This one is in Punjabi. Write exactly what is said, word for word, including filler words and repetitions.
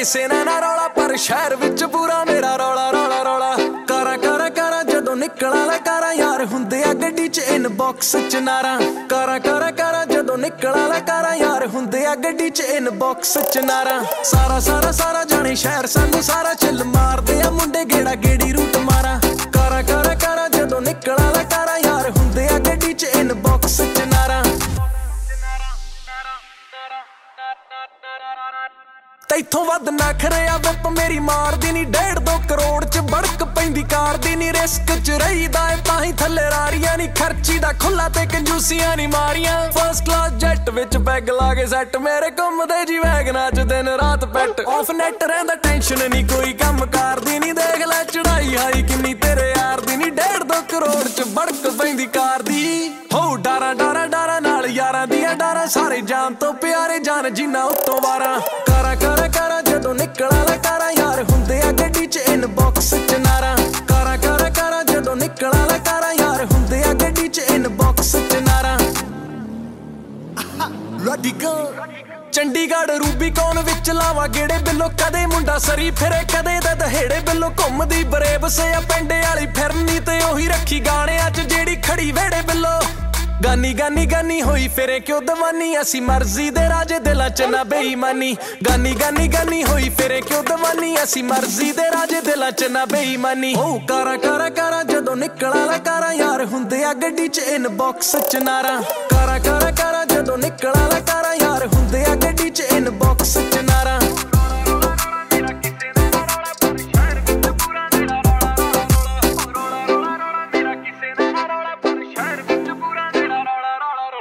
ਕਿਸੇ ਨਾਲ ਨਾ ਰੌਲਾ, ਪਰ ਸ਼ਹਿਰ ਵਿੱਚ ਪੂਰਾ ਮੇਰਾ ਰੌਲਾ ਰੌਲਾ ਰੌਲਾ। ਕਾਰਾਂ ਕਾਰਾਂ ਕਾਰਾਂ ਜਦੋਂ ਨਿਕਲਾਂ ਲੈ ਕਾਰਾਂ, ਯਾਰ ਹੁੰਦੇ ਆ ਗੱਡੀ ਚ ਇਨਬਾਕਸ ਚ ਨਾਰਾਂ। ਕਾਰਾਂ ਕਾਰਾਂ ਕਾਰਾਂ ਜਦੋਂ ਨਿਕਲਾਂ ਲੈ ਕਾਰਾਂ, ਯਾਰ ਹੁੰਦੇ ਆ ਗੱਡੀ ਚ ਇਨਬਾਕਸ ਚ ਨਾਰਾਂ। ਸਾਰਾ ਸਾਰਾ ਸਾਰਾ ਜਾਣੇ ਸ਼ਹਿਰ ਸਾਨੂੰ ਸਾਰਾ, ਚਿੱਲ ਮਾਰਦੇ ਆ ਮੁੰਡੇ ਗੇੜਾ ਗੇੜੀ ਰੂਟ ਮਾਰਾਂ। ਕਾਰਾਂ ਕਾਰਾਂ ਕਾਰਾਂ ਜਦੋਂ ਨਿਕਲਾਂ ਲੈ ਕਾਰਾਂ, ਯਾਰ ਹੁੰਦੇ ਆ ਗੱਡੀ ਚ ਇਨਬਾਕਸ ਚ ਨਾਰਾਂ। ਤੈਥੋਂ ਵੱਧ ਨਖਰਿਆ ਵਿਪ ਮੇਰੀ ਮਾਰਦੀ ਨੀ, ਡੇਢ ਦੋ ਕਰੋੜ ਚ ਬੜਕ ਪੈਂਦੀ ਕਾਰ ਦੀ ਨੀ। ਰਿਸਕ ਚ ਰਹੀਦਾ ਏ ਤਾਂ ਹੀ ਥੱਲੇ ਰਾਰੀਆਂ ਨੀ, ਖਰਚੀ ਦਾ ਖੁੱਲਾ ਤੇ ਕੰਜੂਸੀਆਂ ਨੀ ਮਾਰੀਆਂ। ਫਸਟ ਕਲਾਸ ਜੈਟ ਵਿੱਚ ਪੈਗ ਲਾ ਕੇ ਸੈੱਟ, ਮੇਰੇ ਘੁੰਮਦੇ ਜੀ ਵੈਗਨਾਂ ਚ ਦਿਨ ਰਾਤ ਪੈਟ। ਆਫ ਨੈਟ ਰਹਿੰਦਾ ਟੈਨਸ਼ਨ ਨੀ ਕੋਈ ਕੰਮ ਕਰਦੀ ਨੀ, ਦੇਖ ਲੈ ਚੜਾਈ ਹਾਈ ਕਿੰਨੀ ਤੇਰੇ ਯਾਰ ਦੀ ਨੀ। ਡੇਢ ਦੋ ਕਰੋੜ ਚ ਬੜਕ ਪੈਂਦੀ ਕਾਰ ਦੀ, ਹੋ ਡਾਰਾਂ ਡਾਰਾਂ ਡਾਰਾਂ ਨਾਲ ਯਾਰਾਂ ਦੀਆਂ ਡਾਰਾਂ। ਸਾਰੇ ਜਾਨ ਤੋਂ ਪਿਆਰੇ ਜਾਨ ਜਿੰਨਾ ਉੱਤੋਂ ਵਾਰਾਂ। ਕਾਰਾਂ ਕਾਰਾਂ ਕਾਰਾਂ ਜਦੋਂ ਨਿਕਲਾਂ ਲੈ ਕਾਰਾਂ, ਯਾਰ ਹੁੰਦੇ ਆ ਗੱਡੀ ਚ ਇਨਬਾਕਸ ਚ ਨਾਰਾਂ। ਕਾਰਾਂ ਕਾਰਾਂ ਕਾਰਾਂ ਜਦੋਂ ਨਿਕਲਾਂ ਲੈ ਕਾਰਾਂ, ਯਾਰ ਹੁੰਦੇ ਆ ਗੱਡੀ ਚ ਇਨਬਾਕਸ ਚ ਨਾਰਾਂ। Ready go ਚੰਡੀਗੜ੍ਹ ਰੂਬੀਕੌਨ ਵਿੱਚ ਲਾਵਾਂ ਗੇੜੇ ਬਿੱਲੋ, ਕਦੇ ਮੁੰਡਾ ਸਰੀ ਫਿਰੇ ਕਦੇ ਦਾ ਦਹੇੜੇ ਬਿੱਲੋ। ਘੁੰਮਦੀ ਬਰੇਬਸ ਆ ਪਿੰਡ ਵਾਲੀ ਫਿਰਨੀ, ਤੇ ਉਹੀ ਰੱਖੀ ਗਾਣਿਆਂ ਚ ਜਿਹੜੀ ਖੜੀ ਵੇੜੇ ਬਿੱਲੋ। ਗਾਨੀ ਗਾਨੀ ਗਾਨੀ ਹੋਈ ਫਿਰੇ ਕਿਉਂ ਦਵਾਨੀ, ਅਸੀਂ ਮਰਜ਼ੀ ਦੇ ਰਾਜੇ ਦਿਲਾਂ ਚ ਨਾ ਬੇਈਮਾਨੀ। ਗਾਨੀ ਗਾਨੀ ਗਾਨੀ ਹੋਈ ਫਿਰੇ ਕਿਉਂ ਦਵਾਨੀ, ਅਸੀਂ ਮਰਜ਼ੀ ਦੇ ਰਾਜੇ ਦਿਲਾਂ ਚ ਨਾ ਬੇਈਮਾਨੀ। ਹੋ ਕਾਰਾਂ ਕਾਰਾਂ ਕਾਰਾਂ ਜਦੋਂ ਨਿਕਲਾਂ ਲੈ ਕਾਰਾਂ, ਯਾਰ ਹੁੰਦੇ ਆ ਗੱਡੀ ਚ ਇਨਬਾਕਸ ਚ ਨਾਰਾਂ। ਕਾਰਾਂ ਕਾਰਾਂ ਕਾਰਾਂ ਜਦੋਂ ਨਿਕਲਾਂ ਲੈ ਕਾਰਾਂ, ਯਾਰ ਹੁੰਦੇ ਆ ਗੱਡੀ ਚ ਇਨਬਾਕਸ ਚ ਨਾਰਾਂ।